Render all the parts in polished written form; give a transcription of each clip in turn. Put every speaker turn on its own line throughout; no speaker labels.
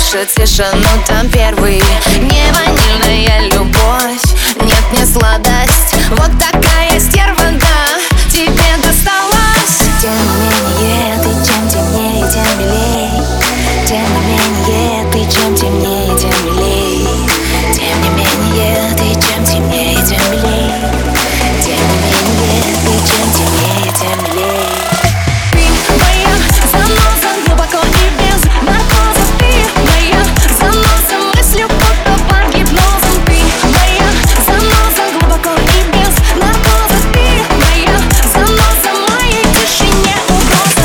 дальше тишину, там первый. Не ванильная любовь, нет, не сладость. Вот такая стерва, да, тебе досталась.
Тем не менее, ты чем темнее, тем милей. Тем не менее, ты чем темнее, тем милей. Тем не менее, ты чем темнее, тем милей. Тем не менее, ты чем темнее, тем милей.
Ты моя заноза, глубоко и без наркоза. Ты моя заноза, мыслью будто под гипнозом. Ты моя заноза, глубоко и без наркоза. Ты моя заноза, моей тишине угроза.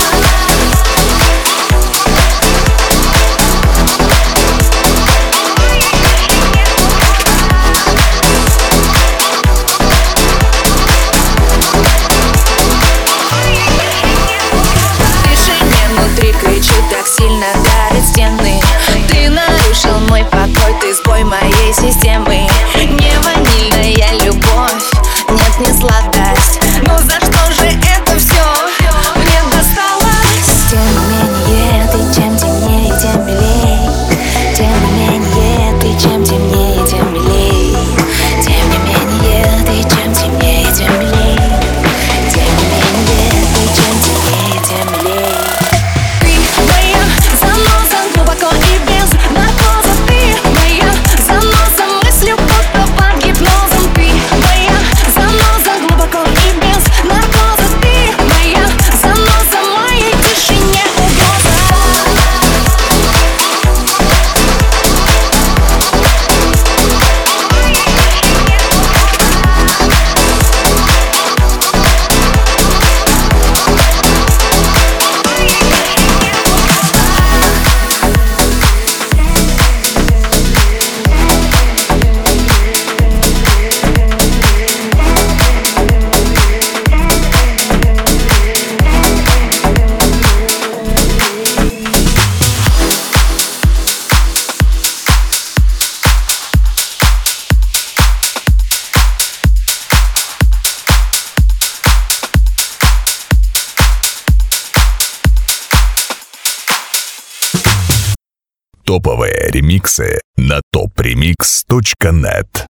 Тишине внутри кричит, так сильно давит стены. Ты нарушил мой покой, ты сбой моей системы. Не ванильная любовь, нет, не сладость. Но за что же это все мне досталось?
Тем не менее, ты чем темнее, тем милей. Тем не менее, ты чем темнее, тем милей. Тем не менее, ты чем темнее, тем милей. Тем не менее, ты чем темнее, тем милей.
Ты моя заноза, глубоко и без наркоза. Ты моя заноза, мыслью будто под гипнозом. Ты моя заноза, глубоко и без наркоза. Ты моя заноза, моей тишине угроза.
Топовые ремиксы на topremix.net.